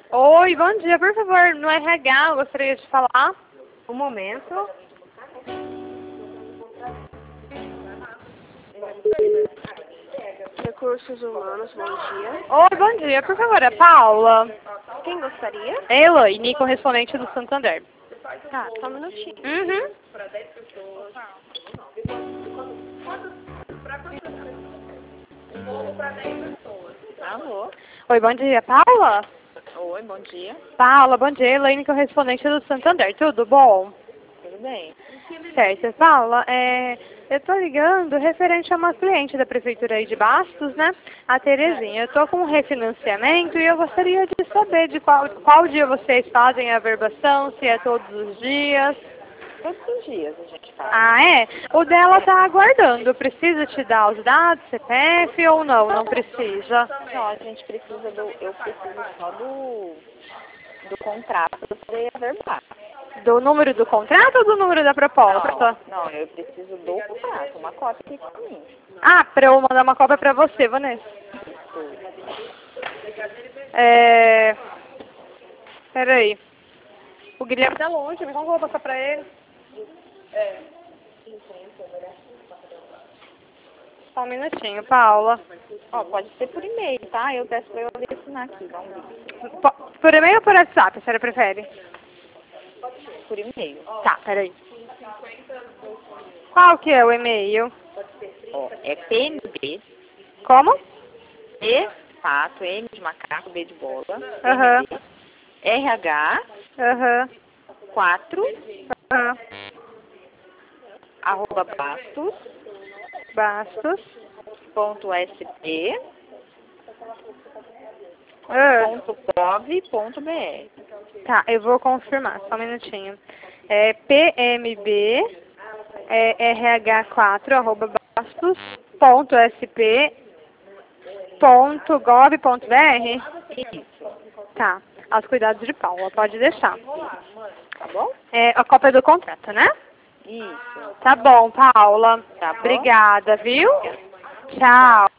Oi, bom dia. Por favor, no RH, eu gostaria de falar. Um momento. Recursos humanos, bom dia. Oi, bom dia. Por favor, é Paula. Quem gostaria? É Elaine, correspondente do Santander. Tá, só um minutinho. Uhum. Alô? Oi, bom dia, Paula? Oi, bom dia. Paula, bom dia. Elaine, correspondente do Santander. Tudo bom? Tudo bem? Certo. Paula, eu tô ligando referente a uma cliente da Prefeitura aí de Bastos, né? A Terezinha. Eu tô com um refinanciamento e eu gostaria de saber de qual dia vocês fazem a averbação, se é todos os dias. Todos os dias a gente faz. Ah, é? O dela tá aguardando. Precisa te dar os dados, CPF ou não? Não precisa. Não, a gente precisa eu preciso só do contrato para poder averbar. Do número do contrato ou do número da proposta? Não, eu preciso do contrato, uma cópia aqui pra mim. Ah, pra eu mandar uma cópia pra você, Vanessa. Peraí. O Guilherme tá longe, como eu vou passar pra ele? Só um minutinho, Paula. Ó, pode ser por e-mail, tá? Eu peço pra eu assinar aqui, vamos ver. Por e-mail ou por WhatsApp, a senhora prefere? Por e-mail. Tá, peraí. Qual que é o e-mail? Ó, é PNB, Como? B, pato, M de macaco, B de bola, Aham. PNB, RH, Aham. 4, Aham. arroba bastos, Bastos. ponto sp, Ah. ponto gov, ponto br. Tá, eu vou confirmar, só um minutinho. É PMB, RH4, arroba bastos.sp.gov.br. Isso, Tá, aos cuidados de Paula, pode deixar. tá bom? É a cópia do contrato, né? Isso. Tá bom, Paula. Tá bom? Obrigada, viu? Tchau.